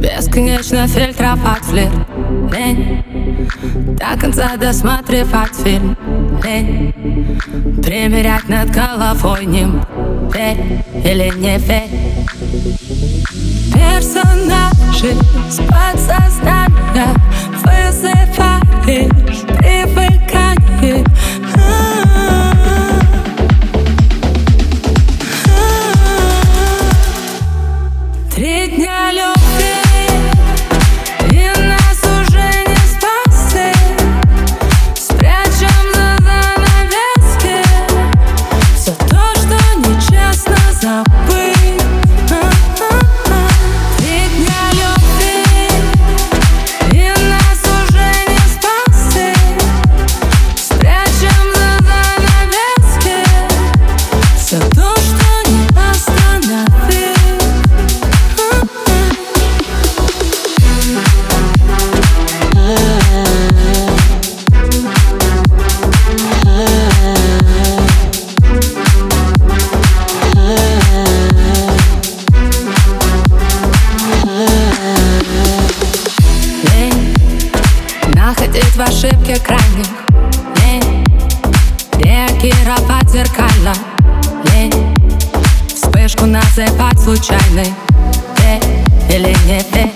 Бесконечно фильтровать флирт, лень до конца досматривать фильм, лень примерять над головой ним. Верь или не верь, персонажи с подсознания вызываешь привыкание. 3 дня любви, и нас уже не спасти. Спрячем за занавески все то, что нечестно забыть. 3 дня любви, и нас уже не спасти. Спрячем за занавески все то, что не остановить. Находить в ошибке крайних, лень реагировать зеркально, лень вспышку называть случайной. Верь или не верь,